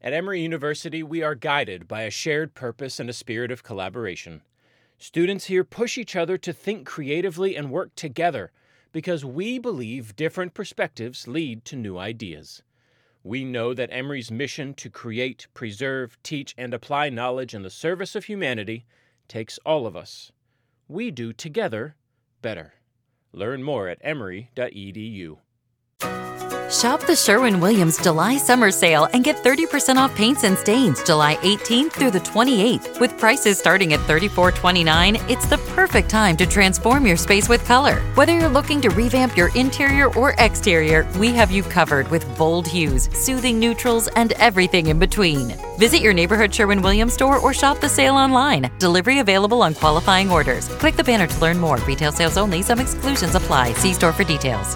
At Emory University, we are guided by a shared purpose and a spirit of collaboration. Students here push each other to think creatively and work together because we believe different perspectives lead to new ideas. We know that Emory's mission to create, preserve, teach, and apply knowledge in the service of humanity takes all of us. We do together better. Learn more at emory.edu. Shop the Sherwin-Williams July Summer Sale and get 30% off paints and stains July 18th through the 28th. With prices starting at $34.29, it's the perfect time to transform your space with color. Whether you're looking to revamp your interior or exterior, we have you covered with bold hues, soothing neutrals, and everything in between. Visit your neighborhood Sherwin-Williams store or shop the sale online. Delivery available on qualifying orders. Click the banner to learn more. Retail sales only. Some exclusions apply. See store for details.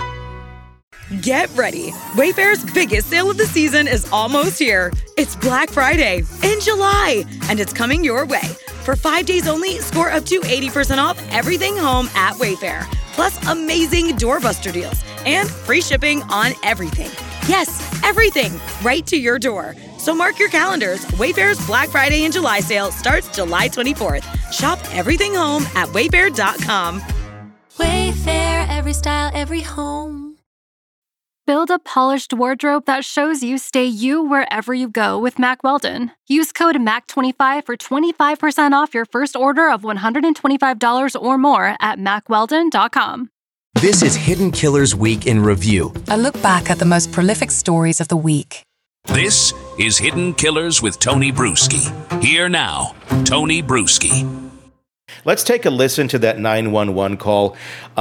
Get ready. Wayfair's biggest sale of the season is almost here. It's Black Friday in July, and it's coming your way. For 5 days only, score up to 80% off everything home at Wayfair. Plus amazing doorbuster deals and free shipping on everything. Yes, everything, right to your door. So mark your calendars. Wayfair's Black Friday and July sale starts July 24th. Shop everything home at wayfair.com. Wayfair, every style, every home. Build a polished wardrobe that shows you stay you wherever you go with Mack Weldon. Use code MAC25 for 25% off your first order of $125 or more at MackWeldon.com. This is Hidden Killers Week in Review. A look back at the most prolific stories of the week. This is Hidden Killers with Tony Bruschi. Here now, Tony Bruschi. Let's take a listen to that 911 call.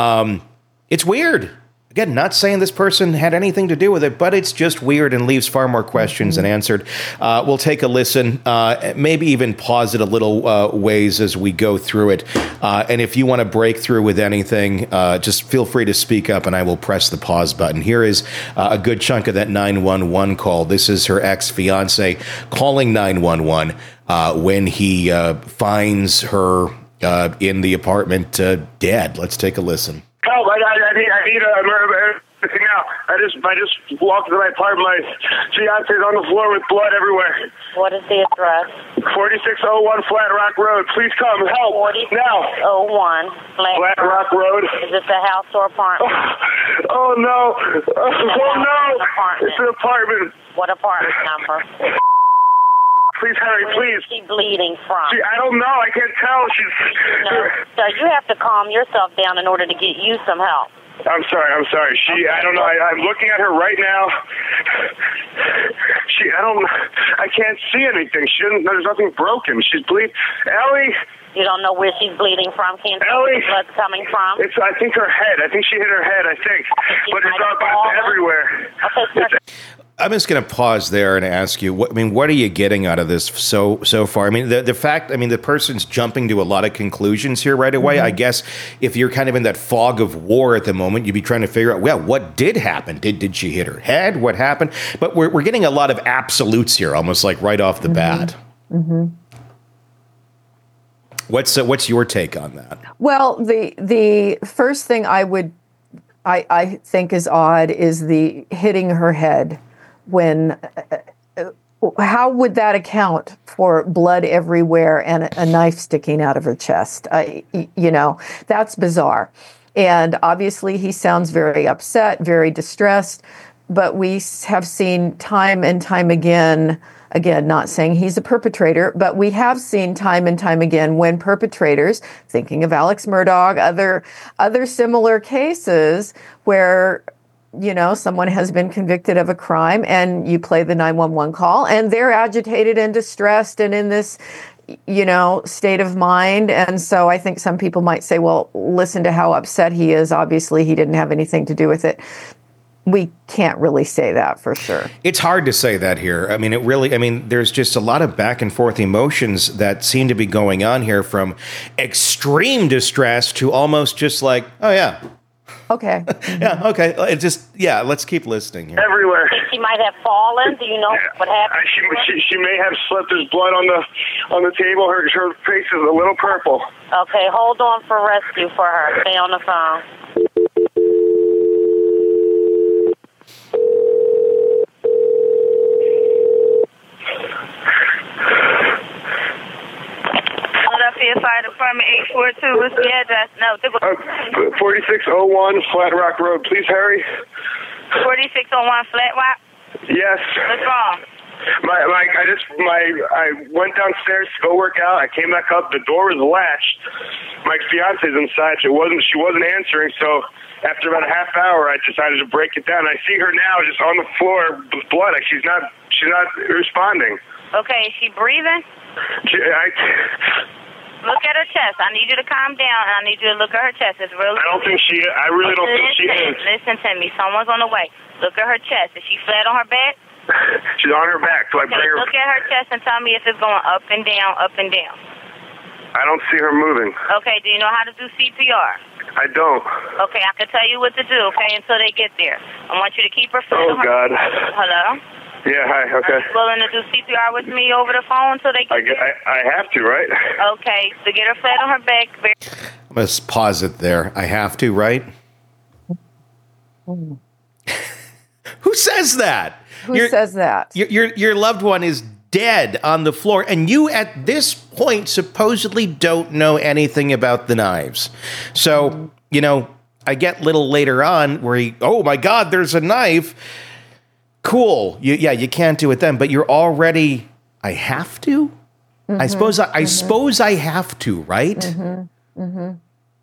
It's weird. Again, not saying this person had anything to do with it, but it's just weird and leaves far more questions than answered. We'll take a listen, maybe even pause it a little ways as we go through it. And if you want to break through with anything, just feel free to speak up and I will press the pause button. Here is a good chunk of that 911 call. This is her ex-fiance calling 911 when he finds her in the apartment dead. Let's take a listen. Help! I need everything now. I just walked into my apartment. My fiance's on the floor with blood everywhere. What is the address? 4601 Flat Rock Road. Please come help now. 4601 Flat Rock Road. Is this a house or apartment? Oh no! Oh no! It's an apartment. What apartment number? Please hurry, please. Where is she bleeding from? I don't know. I can't tell. So you have to calm yourself down in order to get you some help. I'm sorry. I don't know. I'm looking at her right now. I can't see anything. There's nothing broken. She's bleeding. Ellie! You don't know where she's bleeding from? Can't tell Ellie! where the blood's coming from? I think her head. I think she hit her head, but it's everywhere. Okay, I'm just going to pause there and ask you, what are you getting out of this so far? I mean, the fact, the person's jumping to a lot of conclusions here right away. Mm-hmm. I guess if you're kind of in that fog of war at the moment, you'd be trying to figure out, well, what did happen? Did she hit her head? What happened? But we're getting a lot of absolutes here, almost like right off the bat. Mm-hmm. What's your take on that? Well, the first thing I think is odd is the hitting her head. When, how would that account for blood everywhere and a knife sticking out of her chest? That's bizarre. And obviously he sounds very upset, very distressed, but we have seen time and time again, not saying he's a perpetrator, but we have seen time and time again when perpetrators, thinking of Alex Murdaugh, other similar cases where someone has been convicted of a crime and you play the 911 call and they're agitated and distressed and in this, state of mind. And so I think some people might say, well, listen to how upset he is. Obviously, he didn't have anything to do with it. We can't really say that for sure. It's hard to say that here. There's just a lot of back and forth emotions that seem to be going on here, from extreme distress to almost just like, oh yeah. Okay. Yeah, okay. Let's keep listening here. Everywhere. She might have fallen. Do you know what happened? She may have slipped. There's blood on the table. Her face is a little purple. Okay, hold on for rescue for her. Stay on the phone. apartment 842. What's the address? No, 4601 Flat Rock Road. Please hurry. 4601 Flat Rock? Yes. What's wrong? I went downstairs to go work out. I came back up. The door was latched. My fiance's inside. She wasn't answering. So after about a half hour, I decided to break it down. I see her now, just on the floor with blood. Like she's not responding. Okay, is she breathing? Look at her chest. I need you to calm down, and I need you to look at her chest. It's really. I really don't think she is. Listen to me. Someone's on the way. Look at her chest. Is she flat on her back? She's on her back. So I bring her. Look at her chest and tell me if it's going up and down, up and down. I don't see her moving. Okay, do you know how to do CPR? I don't. Okay, I can tell you what to do, okay, until they get there. I want you to keep her flat on her. God. Hello? Yeah, hi, okay. Are you willing to do CPR with me over the phone until they get there? I have to, right? Okay, so get her flat on her back. I'm going to pause it there. I have to, right? Who says that? Who says that? Your loved one is dead on the floor, and you at this point supposedly don't know anything about the knives. So, I get little later on where oh my God, there's a knife. Cool. You can't do it then, but you're already, I have to? Mm-hmm. I suppose I have to, right? Mm-hmm. Mm-hmm.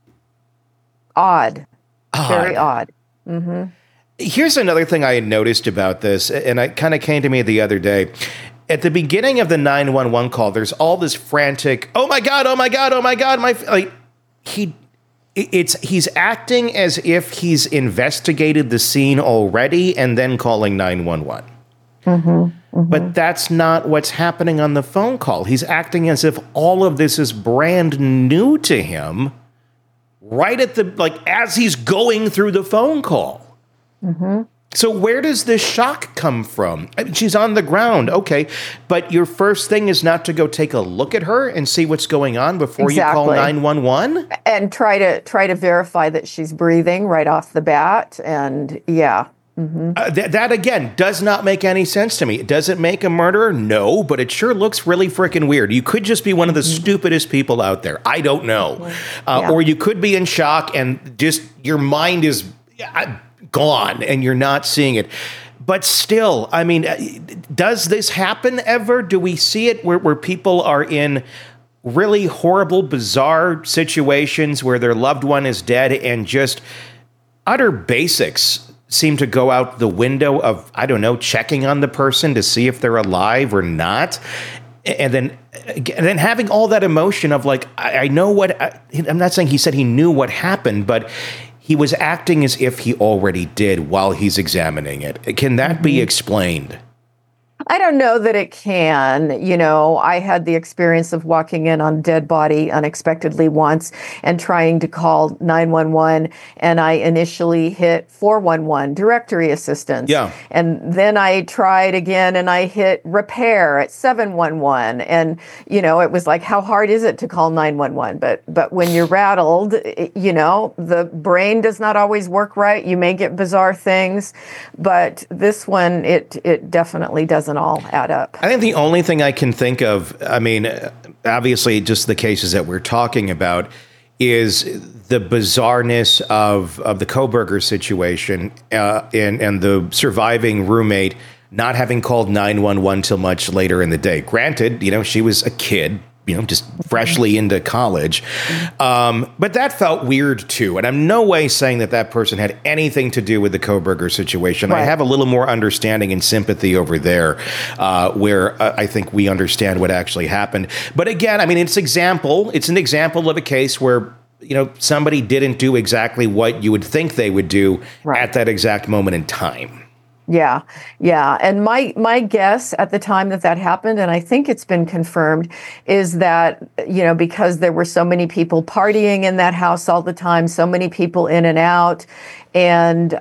Odd. Very odd. Mm-hmm. Here's another thing I had noticed about this, and it kind of came to me the other day. At the beginning of the 911 call, there's all this frantic, oh my God, he's acting as if he's investigated the scene already and then calling 911. Mm-hmm, mm-hmm. But that's not what's happening on the phone call. He's acting as if all of this is brand new to him right at as he's going through the phone call. Mm-hmm. So where does this shock come from? I mean, she's on the ground, okay, but your first thing is not to go take a look at her and see what's going on before you call 911? And try to verify that she's breathing right off the bat, and yeah. Mm-hmm. That, again, does not make any sense to me. Does it make a murderer? No, but it sure looks really freaking weird. You could just be one of the stupidest people out there. I don't know. Or you could be in shock and just your mind is gone and you're not seeing it. But still, I mean, does this happen ever? Do we see it where people are in really horrible, bizarre situations where their loved one is dead and just utter basics seem to go out the window of, I don't know, checking on the person to see if they're alive or not? And then having all that emotion of I know what, I'm not saying he said he knew what happened, but he was acting as if he already did while he's examining it. Can that be explained? I don't know that it can. I had the experience of walking in on a dead body unexpectedly once and trying to call 911, and I initially hit 411, directory assistance. Yeah. And then I tried again and I hit repair at 711. And, it was like, how hard is it to call 911? But when you're rattled, the brain does not always work right. You may get bizarre things, but this one, it definitely doesn't all add up. I think the only thing I can think of, I mean, obviously just the cases that we're talking about, is the bizarreness of the Kohberger situation and the surviving roommate not having called 911 till much later in the day. Granted, she was a kid, just freshly into college. But that felt weird too. And I'm no way saying that person had anything to do with the Kohberger situation. Right. I have a little more understanding and sympathy over there, where I think we understand what actually happened. But again, I mean, it's an example of a case where, somebody didn't do exactly what you would think they would do at that exact moment in time. Yeah. And my guess at the time that happened, and I think it's been confirmed, is that, because there were so many people partying in that house all the time, so many people in and out, and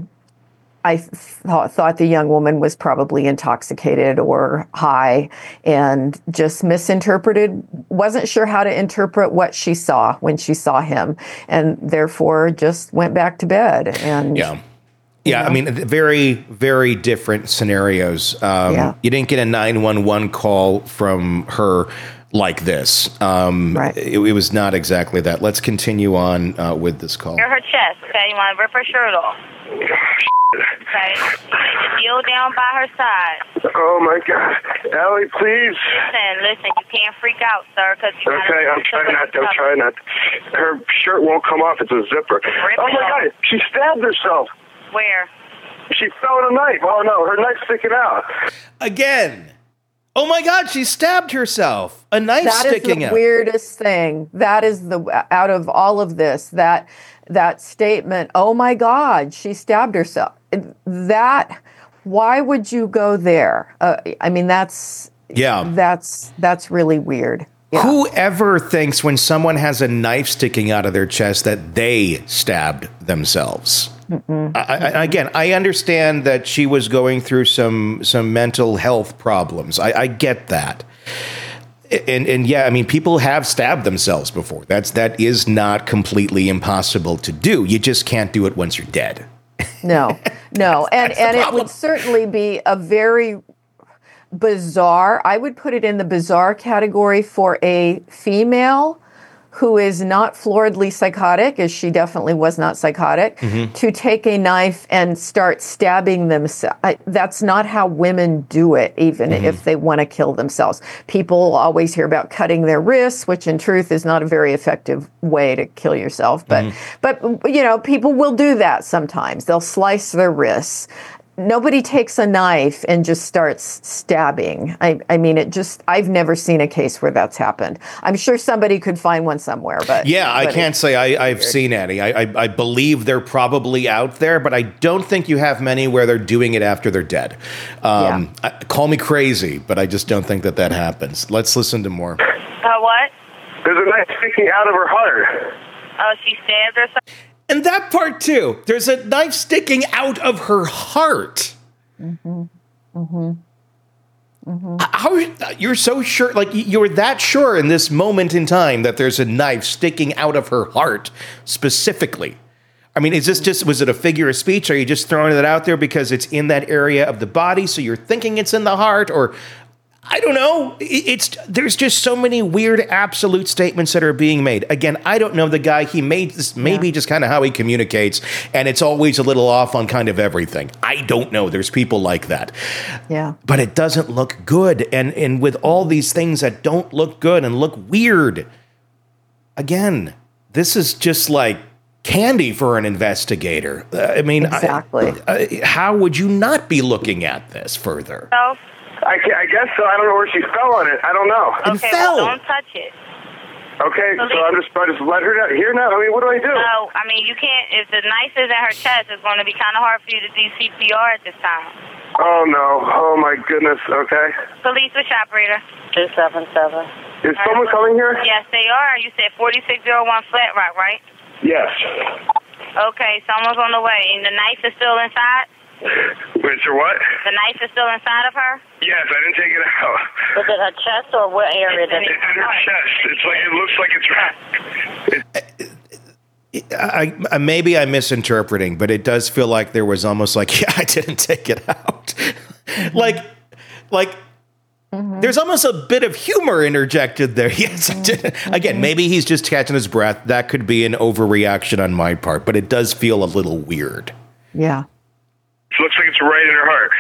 I thought the young woman was probably intoxicated or high and just wasn't sure how to interpret what she saw when she saw him, and therefore just went back to bed. And Yeah, I mean, very, very different scenarios. You didn't get a 911 call from her like this. Right. It was not exactly that. Let's continue on with this call. Her chest, okay? You want to rip her shirt off. Okay? Kneel down by her side. Oh, my God. Allie, please. Listen, you can't freak out, sir, because you Okay, I'm trying not to. I'm trying not to. Her shirt won't come off. It's a zipper. Oh, my God. She stabbed herself. Where? She fell with a knife. Oh, no. Her knife's sticking out. Again. Oh, my God. She stabbed herself. A knife sticking out. That is the weirdest thing. That is out of all of this, that statement, oh, my God, she stabbed herself. Why would you go there? I mean, that's really weird. Yeah. Whoever thinks when someone has a knife sticking out of their chest that they stabbed themselves? Again, I understand that she was going through some mental health problems. I get that. And yeah, I mean, people have stabbed themselves before. That is not completely impossible to do. You just can't do it once you're dead. No. And it would certainly be a very bizarre, I would put it in the bizarre category for a female who is not floridly psychotic, as she definitely was not psychotic, to take a knife and start stabbing themselves. That's not how women do it, even if they want to kill themselves. People always hear about cutting their wrists, which in truth is not a very effective way to kill yourself. But you know, people will do that sometimes. They'll slice their wrists. Nobody takes a knife and just starts stabbing. I mean, I've never seen a case where that's happened. I'm sure somebody could find one somewhere, but... Yeah, I can't say I've seen any. I believe they're probably out there, but I don't think you have many where they're doing it after they're dead. Call me crazy, but I just don't think that happens. Let's listen to more. What? There's a knife sticking out of her heart. Oh, she stabbed herself? And that part too. There's a knife sticking out of her heart. How you're so sure? Like you're that sure in this moment in time that there's a knife sticking out of her heart specifically? I mean, is this was it a figure of speech? Are you just throwing it out there because it's in that area of the body, so you're thinking it's in the heart, or? I don't know. There's just so many weird absolute statements that are being made. Again, I don't know the guy. He made this maybe just kind of how he communicates, and it's always a little off on kind of everything. I don't know. There's people like that. Yeah. But it doesn't look good. And with all these things that don't look good and look weird, again, this is just like candy for an investigator. I mean, exactly. How would you not be looking at this further? No. I guess so. I don't know where she fell on it. I don't know. Okay, well, don't touch it. Okay, so I just let her down. Here now. I mean, what do I do? No, I mean, you can't. If the knife is in her chest, it's going to be kind of hard for you to do CPR at this time. Oh, no. Oh, my goodness. Okay. Police, which operator? 277. Is someone coming here? Yes, they are. You said 4601 Flat Rock, right? Yes. Okay, someone's on the way. And the knife is still inside? Wait, so what? The knife is still inside of her? Yes, I didn't take it out. Was it her chest or what area? It's in her chest. It's like it looks like it's maybe I'm misinterpreting, but it does feel like there was almost like, yeah, I didn't take it out. like there's almost a bit of humor interjected there. Yes, I did. Again, maybe he's just catching his breath. That could be an overreaction on my part, but it does feel a little weird. Yeah. It looks like it's right in her heart.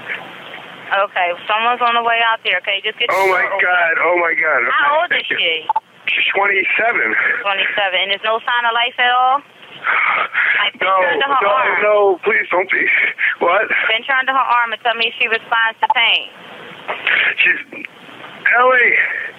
Okay, someone's on the way out there. Okay, just get. Oh my God! Oh my God! Okay, how old is she? She's 27. 27, and there's no sign of life at all. Like, No, please don't be. What? Pinch her under her arm and tell me if she responds to pain. She's Ellie.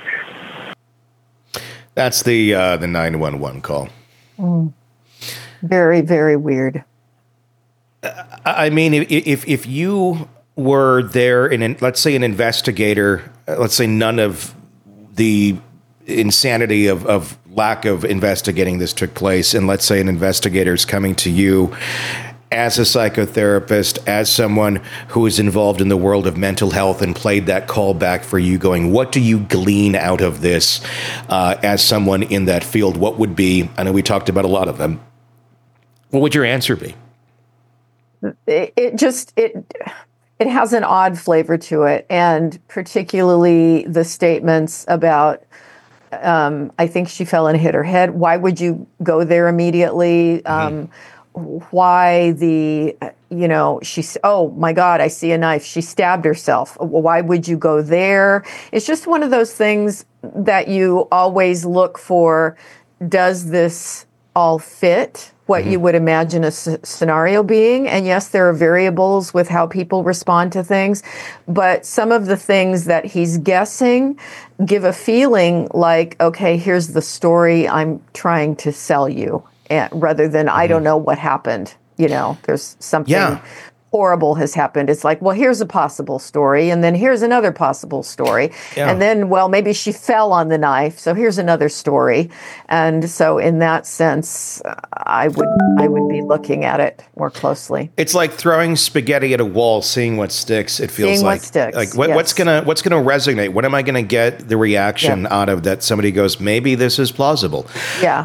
That's the 911 call. Very, very weird. I mean, if you were there, let's say an investigator, let's say none of the insanity of lack of investigating this took place, and let's say an investigator is coming to you as a psychotherapist, as someone who is involved in the world of mental health and played that call back for you, going, what do you glean out of this as someone in that field? What would be, I know we talked about a lot of them, what would your answer be? It It has an odd flavor to it, and particularly the statements about, I think she fell and hit her head. Why would you go there immediately? Why she's, oh my God, I see a knife. She stabbed herself. Why would you go there? It's just one of those things that you always look for. Does this all fit what you would imagine a scenario being? And yes, there are variables with how people respond to things, but some of the things that he's guessing give a feeling like, okay, here's the story I'm trying to sell you, rather than I don't know what happened. There's something horrible has happened. It's like, well, here's a possible story, and then here's another possible story, and then, well, maybe she fell on the knife, so here's another story. And so, in that sense, I would be looking at it more closely. It's like throwing spaghetti at a wall, seeing what sticks. It feels seeing like what sticks. Like what's gonna resonate? What am I gonna get the reaction out of that? Somebody goes, maybe this is plausible. Yeah.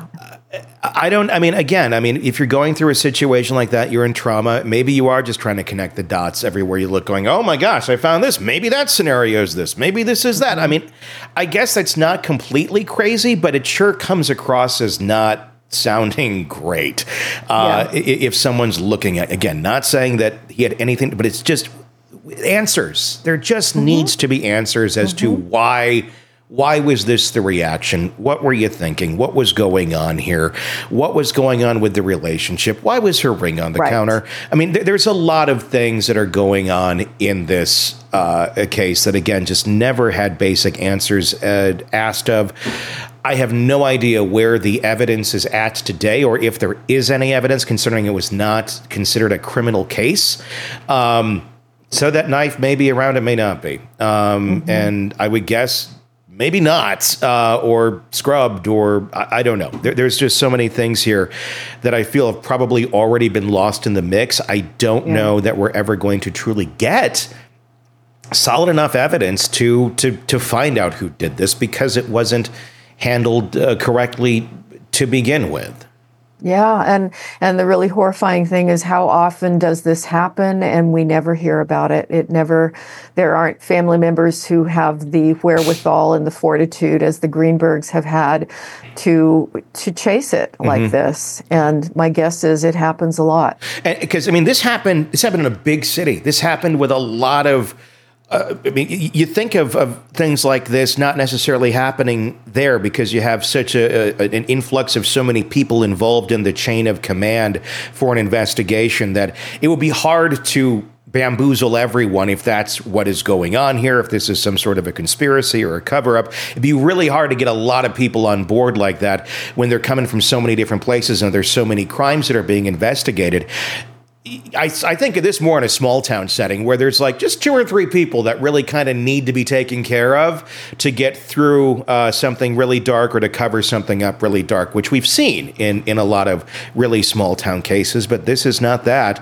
If you're going through a situation like that, you're in trauma, maybe you are just trying to connect the dots everywhere you look, going, oh my gosh, I found this. Maybe that scenario is this. Maybe this is that. I mean, I guess that's not completely crazy, but it sure comes across as not sounding great. If someone's looking at, again, not saying that he had anything, but it's just answers. There just needs to be answers as to why was this the reaction? What were you thinking? What was going on here? What was going on with the relationship? Why was her ring on the counter? I mean, there's a lot of things that are going on in this case that, again, just never had basic answers asked of. I have no idea where the evidence is at today, or if there is any evidence, considering it was not considered a criminal case. So that knife may be around, it may not be. And I would guess maybe not, or scrubbed, or I don't know. There's just so many things here that I feel have probably already been lost in the mix. I don't know that we're ever going to truly get solid enough evidence to find out who did this, because it wasn't handled correctly to begin with. Yeah, and the really horrifying thing is, how often does this happen and we never hear about it? There aren't family members who have the wherewithal and the fortitude, as the Greenbergs have had, to chase it like this. And my guess is it happens a lot. Because, I mean, this happened in a big city. This happened with a lot of you think of things like this not necessarily happening there, because you have such an influx of so many people involved in the chain of command for an investigation, that it would be hard to bamboozle everyone if that's what is going on here, if this is some sort of a conspiracy or a cover-up. It'd be really hard to get a lot of people on board like that when they're coming from so many different places and there's so many crimes that are being investigated. I think of this more in a small town setting, where there's like just 2 or 3 people that really kind of need to be taken care of to get through something really dark, or to cover something up really dark, which we've seen in a lot of really small town cases. But this is not that.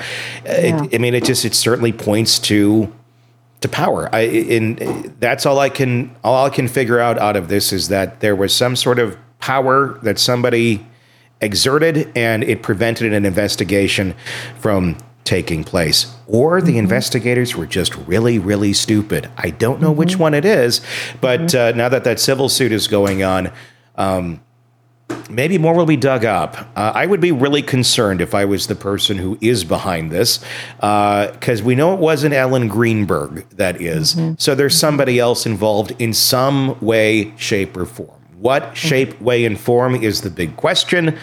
It certainly points to power. That's all I can figure out of this, is that there was some sort of power that somebody exerted, and it prevented an investigation from taking place. Or the investigators were just really, really stupid. I don't know which one it is, but now that civil suit is going on, maybe more will be dug up. I would be really concerned if I was the person who is behind this, because we know it wasn't Ellen Greenberg that is. So there's somebody else involved in some way, shape, or form. What shape, way, and form is the big question.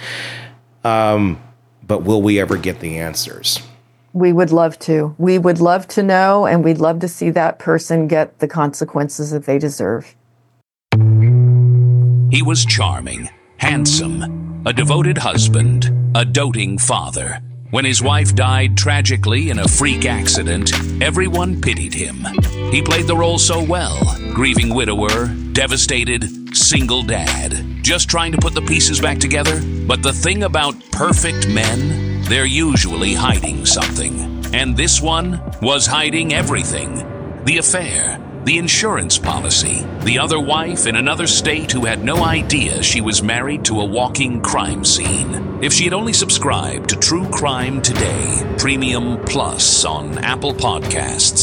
But will we ever get the answers? We would love to. We would love to know, and we'd love to see that person get the consequences that they deserve. He was charming, handsome, a devoted husband, a doting father. When his wife died tragically in a freak accident, everyone pitied him. He played the role so well, grieving widower, devastated, single dad, just trying to put the pieces back together. But the thing about perfect men, they're usually hiding something. And this one was hiding everything. The affair, the insurance policy, the other wife in another state who had no idea she was married to a walking crime scene. If she had only subscribed to True Crime Today, Premium Plus on Apple Podcasts,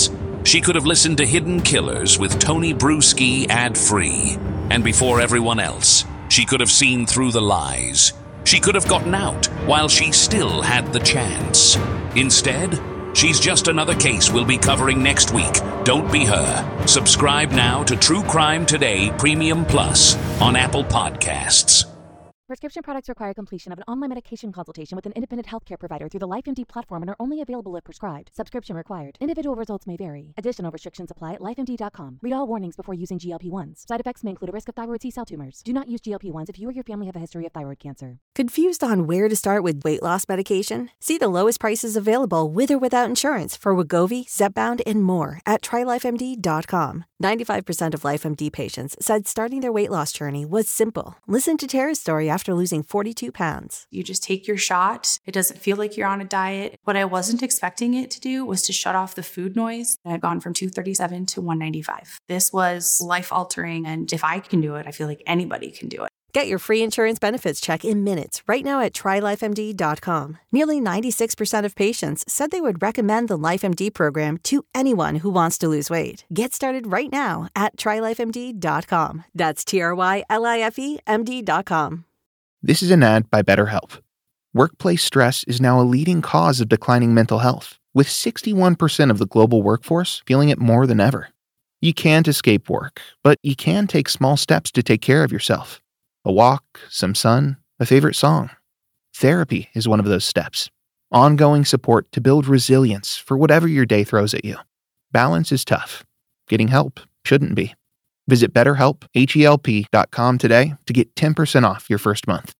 She could have listened to Hidden Killers with Tony Bruschi ad-free. And before everyone else, she could have seen through the lies. She could have gotten out while she still had the chance. Instead, she's just another case we'll be covering next week. Don't be her. Subscribe now to True Crime Today Premium Plus on Apple Podcasts. Prescription products require completion of an online medication consultation with an independent healthcare provider through the LifeMD platform and are only available if prescribed. Subscription required. Individual results may vary. Additional restrictions apply at lifemd.com. Read all warnings before using GLP-1s. Side effects may include a risk of thyroid C-cell tumors. Do not use GLP-1s if you or your family have a history of thyroid cancer. Confused on where to start with weight loss medication? See the lowest prices available with or without insurance for Wegovy, Zepbound, and more at TryLifeMD.com. 95% of LifeMD patients said starting their weight loss journey was simple. Listen to Tara's story after losing 42 pounds. You just take your shot. It doesn't feel like you're on a diet. What I wasn't expecting it to do was to shut off the food noise. I had gone from 237 to 195. This was life-altering, and if I can do it, I feel like anybody can do it. Get your free insurance benefits check in minutes right now at TryLifeMD.com. Nearly 96% of patients said they would recommend the LifeMD program to anyone who wants to lose weight. Get started right now at TryLifeMD.com. That's TryLifeMD.com. This is an ad by BetterHelp. Workplace stress is now a leading cause of declining mental health, with 61% of the global workforce feeling it more than ever. You can't escape work, but you can take small steps to take care of yourself. A walk, some sun, a favorite song. Therapy is one of those steps. Ongoing support to build resilience for whatever your day throws at you. Balance is tough. Getting help shouldn't be. Visit BetterHelp, H-E-L-P.com today to get 10% off your first month.